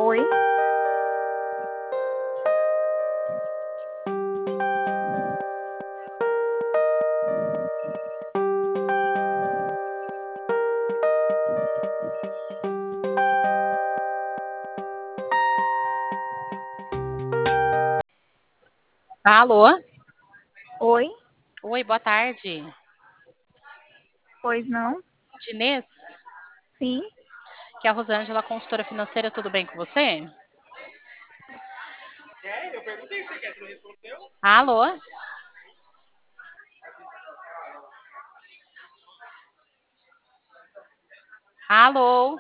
Oi, Alô? oi, Oi, boa tarde. pois não? Dinês, Sim, que é a Rosângela, consultora financeira, tudo bem com você? Alô? Alô?